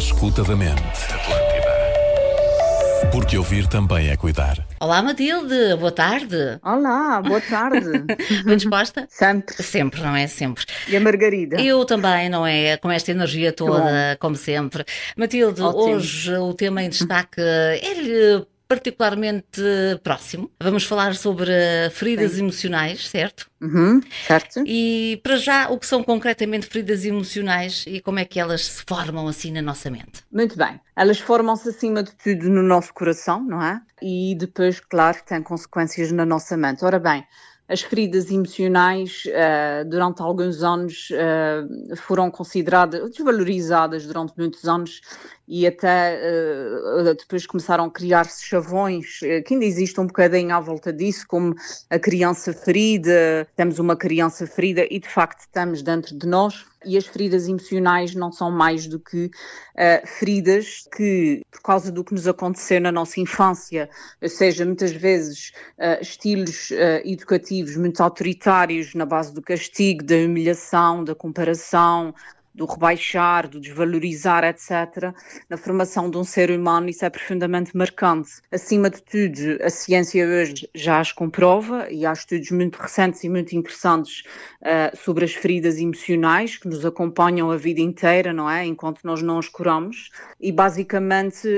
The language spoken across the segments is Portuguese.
escuta da mente. Porque ouvir também é cuidar. Olá, Matilde, boa tarde. Olá, boa tarde. Bem disposta? Sempre. Sempre, não é? Sempre. E a Margarida? Eu também, não é? Com esta energia toda, como sempre. Matilde, Ótimo. hoje o tema em destaque é-lhe particularmente próximo. Vamos falar sobre feridas emocionais, certo? Certo. E para já, o que são concretamente feridas emocionais e como é que elas se formam assim na nossa mente? Muito bem. Elas formam-se acima de tudo no nosso coração, não é? E depois, claro, têm consequências na nossa mente. Ora bem, as feridas emocionais durante alguns anos foram consideradas, desvalorizadas durante muitos anos e até depois começaram a criar-se chavões, que ainda existe um bocadinho à volta disso, como a criança ferida, temos uma criança ferida e de facto estamos dentro de nós. E as feridas emocionais não são mais do que feridas que, por causa do que nos aconteceu na nossa infância, ou seja, muitas vezes estilos educativos muito autoritários na base do castigo, da humilhação, da comparação, do rebaixar, do desvalorizar, etc. Na formação de um ser humano, isso é profundamente marcante. Acima de tudo, a ciência hoje já as comprova e há estudos muito recentes e muito interessantes sobre as feridas emocionais que nos acompanham a vida inteira, não é? Enquanto nós não as curamos. E basicamente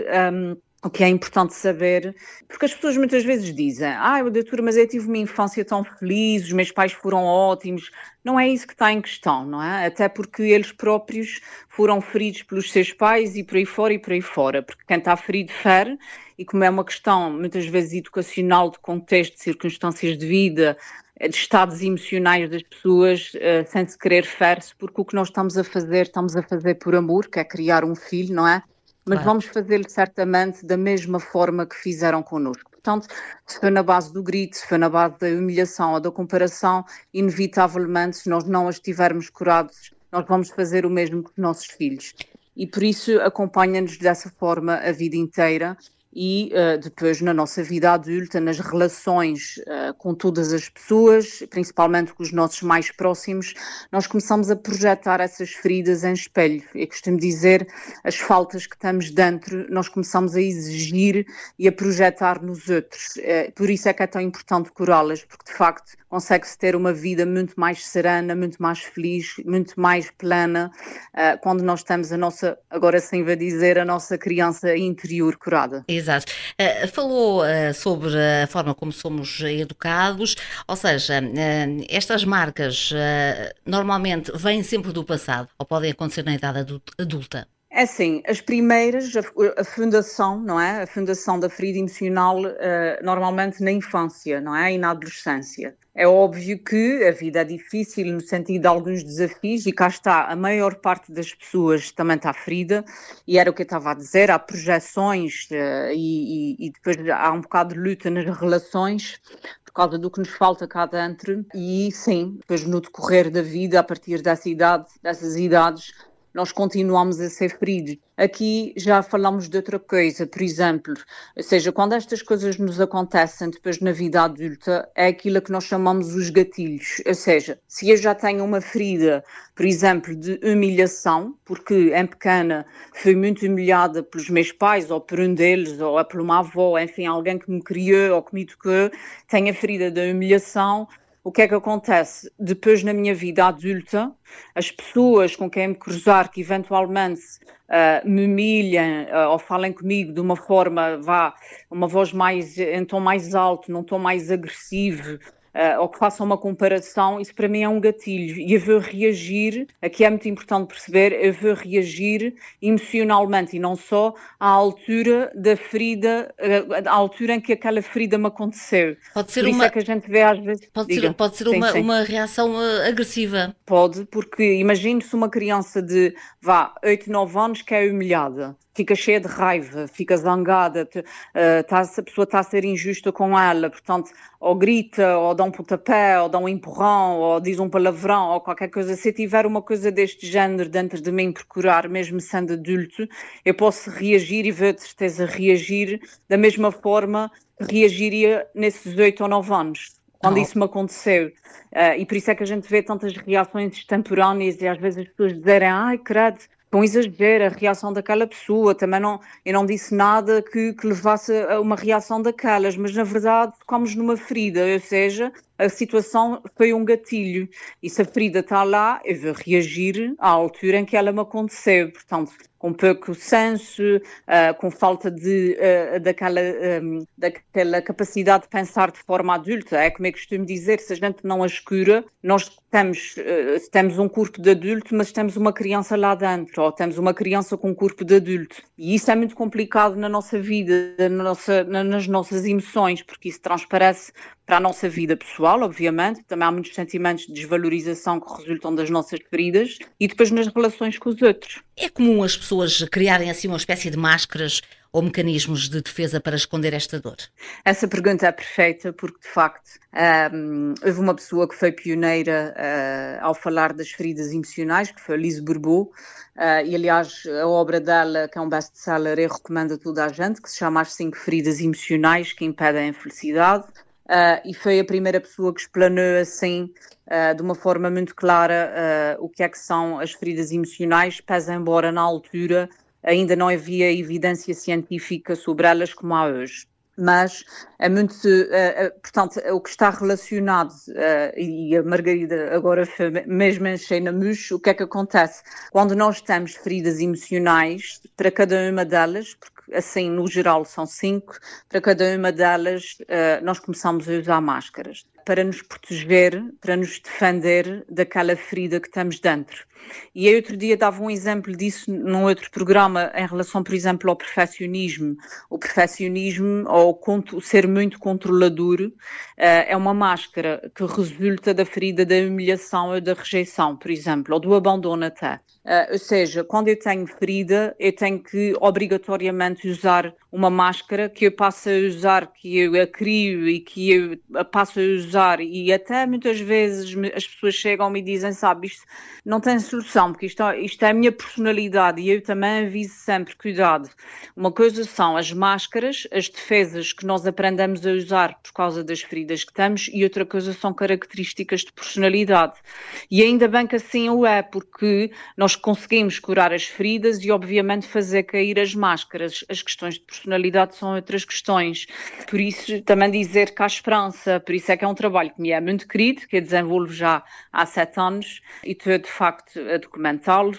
o que é importante saber, porque as pessoas muitas vezes dizem, doutora, mas eu tive uma infância tão feliz, os meus pais foram ótimos. Não é isso que está em questão, não é? Até porque eles próprios foram feridos pelos seus pais e por aí fora, porque quem está ferido fere, e como é uma questão muitas vezes educacional, de contexto, de circunstâncias de vida, de estados emocionais das pessoas, sem se querer fere-se, porque o que nós estamos a fazer por amor, que é criar um filho, não é? Mas Claro. vamos fazê-lo certamente da mesma forma que fizeram connosco. Portanto, se foi na base do grito, se foi na base da humilhação ou da comparação, inevitavelmente, se nós não as tivermos curados, nós vamos fazer o mesmo com os nossos filhos. E por isso acompanha-nos dessa forma a vida inteira. E depois na nossa vida adulta, nas relações com todas as pessoas, principalmente com os nossos mais próximos, nós começamos a projetar essas feridas em espelho. Eu costumo dizer, as faltas que estamos dentro, nós começamos a exigir e a projetar nos outros. Por isso é que é tão importante curá-las, porque de facto consegue-se ter uma vida muito mais serena, muito mais feliz, muito mais plena, quando nós temos a nossa, agora sim vou dizer, a nossa criança interior curada. Exato. Falou sobre a forma como somos educados, ou seja, estas marcas normalmente vêm sempre do passado ou podem acontecer na idade adulta? É assim, as primeiras, a fundação, não é? A fundação da ferida emocional normalmente na infância, não é? E na adolescência. É óbvio que a vida é difícil no sentido de alguns desafios e cá está, a maior parte das pessoas também está ferida e era o que eu estava a dizer, há projeções e depois há um bocado de luta nas relações por causa do que nos falta cá dentro e sim, depois no decorrer da vida, a partir dessas idades, nós continuamos a ser feridos. Aqui já falamos de outra coisa, por exemplo, ou seja, quando estas coisas nos acontecem depois na vida adulta, é aquilo que nós chamamos os gatilhos. Ou seja, se eu já tenho uma ferida, por exemplo, de humilhação, porque em pequena fui muito humilhada pelos meus pais, ou por um deles, ou por uma avó, enfim, alguém que me criou ou que me educou, tenho a ferida da humilhação. O que é que acontece? Depois, na minha vida adulta, as pessoas com quem me cruzar que eventualmente me humilhem ou falem comigo de uma forma, uma voz em tom mais alto, num tom mais agressivo, ou que façam uma comparação, isso para mim é um gatilho. E eu vou reagir, aqui é muito importante perceber, eu vou reagir emocionalmente e não só à altura da ferida, à altura em que aquela ferida me aconteceu. Pode ser Por isso é que a gente vê às vezes... Pode ser Sim, sim. uma reação agressiva. Pode, porque imagine-se uma criança de 8, 9 anos que é humilhada. Fica cheia de raiva, fica zangada, a pessoa está a ser injusta com ela, portanto, ou grita, ou dá um pontapé, ou dá um empurrão, ou diz um palavrão, ou qualquer coisa. Se eu tiver uma coisa deste género dentro de mim procurar, mesmo sendo adulto, eu posso reagir e vou de certeza reagir da mesma forma que reagiria nesses 8 ou 9 anos. Quando isso me aconteceu. E por isso é que a gente vê tantas reações extemporâneas e às vezes as pessoas dizerem, ai, credo, com exagero, a reação daquela pessoa. Também eu não disse nada que levasse a uma reação daquelas, mas na verdade tocamos numa ferida, ou seja, a situação foi um gatilho. E se a ferida está lá, eu vou reagir à altura em que ela me aconteceu. Portanto, com pouco senso, com falta daquela capacidade de pensar de forma adulta. É como eu costumo dizer, se a gente não as cura, nós temos um corpo de adulto, mas temos uma criança lá dentro, ou temos uma criança com um corpo de adulto. E isso é muito complicado na nossa vida, nas nossas emoções, porque isso transparece para a nossa vida pessoal, obviamente. Também há muitos sentimentos de desvalorização que resultam das nossas feridas e depois nas relações com os outros. É comum as pessoas criarem assim uma espécie de máscaras ou mecanismos de defesa para esconder esta dor? Essa pergunta é perfeita porque, de facto, houve uma pessoa que foi pioneira ao falar das feridas emocionais, que foi a Lise Bourbeau, e, aliás, a obra dela, que é um best-seller, eu recomendo a toda a gente, que se chama As 5 Feridas Emocionais que Impedem a Felicidade, e foi a primeira pessoa que explanou assim, de uma forma muito clara, o que é que são as feridas emocionais, pese embora na altura ainda não havia evidência científica sobre elas como há hoje. Mas é muito, portanto, o que está relacionado, e a Margarida agora foi mesmo enchei na mousse, o que é que acontece? Quando nós temos feridas emocionais, para cada uma delas, porque assim no geral são 5, para cada uma delas nós começamos a usar máscaras para nos proteger, para nos defender daquela ferida que temos dentro. E eu outro dia dava um exemplo disso num outro programa em relação, por exemplo, ao perfeccionismo. O perfeccionismo, ou o ser muito controlador, é uma máscara que resulta da ferida da humilhação ou da rejeição, por exemplo, ou do abandono até. Ou seja, quando eu tenho ferida, eu tenho que obrigatoriamente usar uma máscara que eu passo a usar, que eu a crio e que eu passo a usar, e até muitas vezes as pessoas chegam-me e dizem, sabe, isto não tem solução, porque isto é a minha personalidade, e eu também aviso sempre, cuidado. Uma coisa são as máscaras, as defesas que nós aprendemos a usar por causa das feridas que temos, e outra coisa são características de personalidade. E ainda bem que assim o é, porque nós conseguimos curar as feridas e obviamente fazer cair as máscaras. As questões de personalidade são outras questões. Por isso também dizer que há esperança, por isso é que é um trabalho que me é muito querido, que eu desenvolvo já há 7 anos e estou de facto a documentá-lo,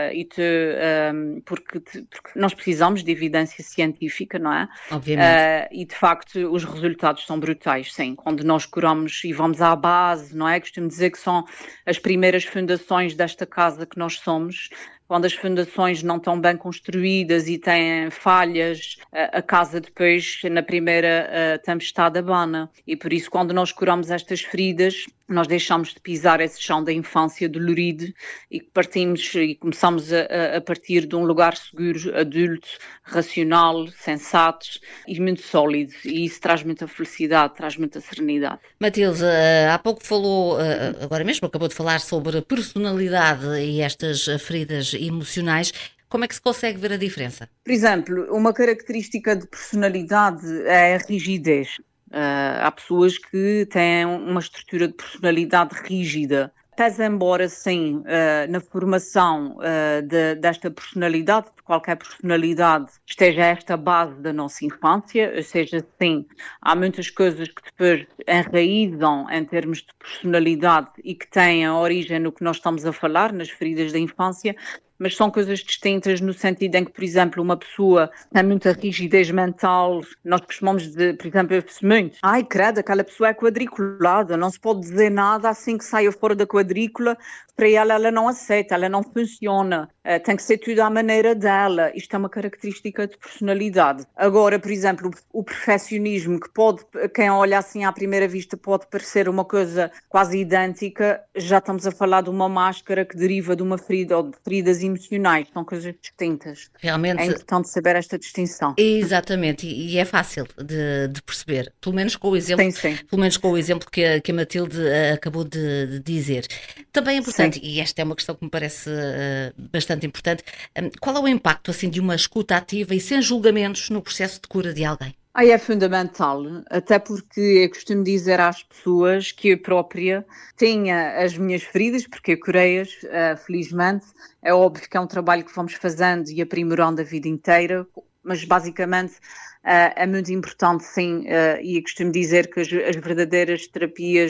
porque nós precisamos de evidência científica, não é? Obviamente. E de facto os resultados são brutais, sim. Quando nós curamos e vamos à base, não é? Costumo dizer que são as primeiras fundações desta casa que nós somos. Quando as fundações não estão bem construídas e têm falhas, a casa depois, na primeira tempestade, abana. E por isso, quando nós curamos estas feridas, nós deixamos de pisar esse chão da infância dolorido e partimos e começamos a partir de um lugar seguro, adulto, racional, sensato e muito sólido. E isso traz muita felicidade, traz muita serenidade. Matilde, há pouco falou, agora mesmo acabou de falar sobre personalidade e estas feridas emocionais. Como é que se consegue ver a diferença? Por exemplo, uma característica de personalidade é a rigidez. Há pessoas que têm uma estrutura de personalidade rígida. Pese embora, sim, na formação desta personalidade, de qualquer personalidade, esteja esta base da nossa infância, ou seja, sim, há muitas coisas que depois enraizam em termos de personalidade e que têm a origem no que nós estamos a falar, nas feridas da infância, mas são coisas distintas no sentido em que, por exemplo, uma pessoa tem muita rigidez mental, nós costumamos dizer, por exemplo, eu penso muito, ai credo, aquela pessoa é quadriculada, não se pode dizer nada assim que saia fora da quadrícula, para ela não aceita, ela não funciona, tem que ser tudo à maneira dela. Isto é uma característica de personalidade. Agora, por exemplo, o perfeccionismo, que pode, quem olha assim à primeira vista pode parecer uma coisa quase idêntica, já estamos a falar de uma máscara que deriva de uma ferida ou de feridas emocionais, são coisas distintas. Realmente é importante saber esta distinção. Exatamente, e é fácil de perceber, pelo menos com o exemplo, sim. Pelo menos com o exemplo que a Matilde acabou de dizer. Também é importante, e esta é uma questão que me parece bastante importante, qual é o impacto assim de uma escuta ativa e sem julgamentos no processo de cura de alguém? É fundamental, até porque eu costumo dizer às pessoas que eu própria tenha as minhas feridas, porque eu curei-as, felizmente. É óbvio que é um trabalho que vamos fazendo e aprimorando a vida inteira, mas basicamente é muito importante, sim, e eu costumo dizer que as verdadeiras terapias,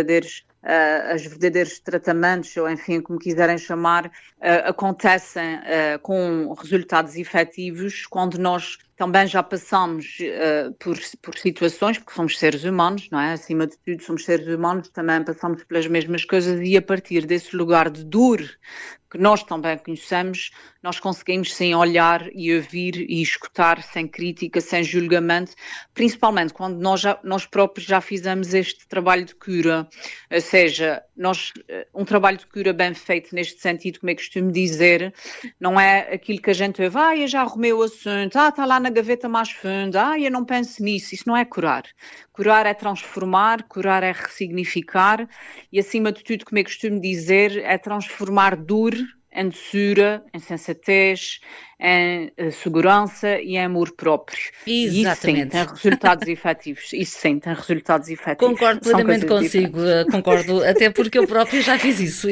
os verdadeiros tratamentos, ou enfim, como quiserem chamar, acontecem com resultados efetivos quando nós também já passamos por situações, porque somos seres humanos, não é? Acima de tudo somos seres humanos, também passamos pelas mesmas coisas e a partir desse lugar de dor que nós também conhecemos, nós conseguimos sim olhar e ouvir e escutar sem crítica, sem julgamento, principalmente quando nós próprios já fizemos este trabalho de cura, ou seja, um trabalho de cura bem feito neste sentido, como é que costumo dizer, não é aquilo que a gente ouve, eu já arrumei o assunto, está lá na gaveta mais funda, eu não penso nisso, isso não é curar. Curar é transformar, curar é ressignificar e acima de tudo, como é que costumo dizer, é transformar dor em doçura, em sensatez, em segurança e em amor próprio. Exatamente. E isso sim, tem resultados efetivos. Isso sim, tem resultados efetivos. Concordo plenamente consigo, concordo, até porque eu própria já fiz isso.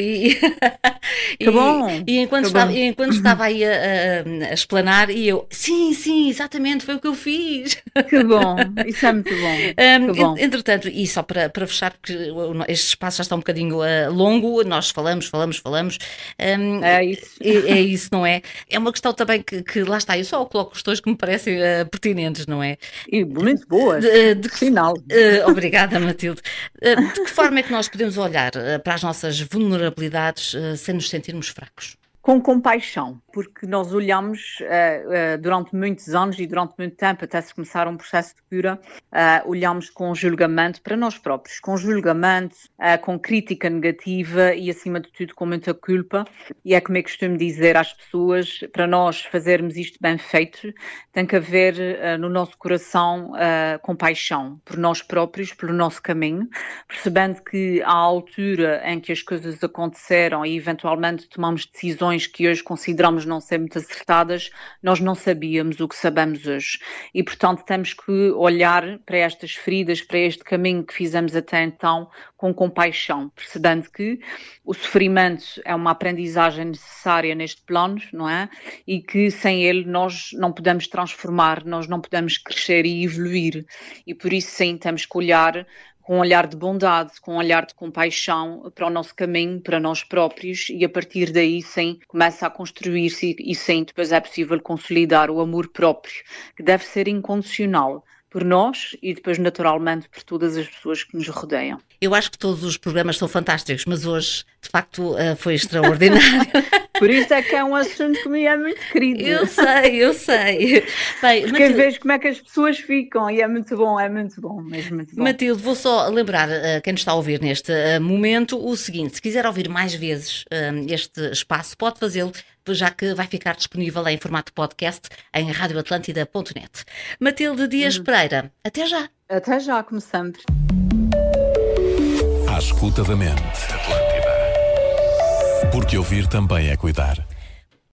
Que bom! E enquanto estava aí a explanar, e eu, sim, exatamente, foi o que eu fiz. Que bom, isso é muito bom. Que bom. Entretanto, e só para fechar, porque este espaço já está um bocadinho longo, nós falamos. É isso. É isso, não é? É uma questão também que lá está, eu só coloco questões que me parecem pertinentes, não é? E muito boas, de sinal. Obrigada, Matilde. De que forma é que nós podemos olhar para as nossas vulnerabilidades sem nos sentirmos fracos? Com compaixão, porque nós olhamos durante muitos anos e durante muito tempo, até se começar um processo de cura, olhamos com julgamento para nós próprios, com julgamento, com crítica negativa e acima de tudo com muita culpa, e é como eu costumo dizer às pessoas, para nós fazermos isto bem feito, tem que haver no nosso coração compaixão por nós próprios, pelo nosso caminho, percebendo que à altura em que as coisas aconteceram e eventualmente tomamos decisões que hoje consideramos não ser muito acertadas, nós não sabíamos o que sabemos hoje. E, portanto, temos que olhar para estas feridas, para este caminho que fizemos até então, com compaixão, percebendo que o sofrimento é uma aprendizagem necessária neste plano, não é? E que sem ele nós não podemos transformar, nós não podemos crescer e evoluir. E por isso, sim, temos que olhar com um olhar de bondade, com um olhar de compaixão para o nosso caminho, para nós próprios e a partir daí sim começa a construir-se e sim depois é possível consolidar o amor próprio, que deve ser incondicional por nós e depois naturalmente por todas as pessoas que nos rodeiam. Eu acho que todos os programas são fantásticos, mas hoje de facto foi extraordinário. Por isso é que é um assunto que me é muito querido. Eu sei. Bem, porque Matilde, vejo como é que as pessoas ficam e é muito bom, mesmo muito bom. Matilde, vou só lembrar a quem nos está a ouvir neste momento o seguinte, se quiser ouvir mais vezes este espaço, pode fazê-lo, já que vai ficar disponível em formato podcast em radioatlântida.net. Matilde Dias Pereira, até já. Até já, como sempre. À escuta da mente. Atlântida. Porque ouvir também é cuidar.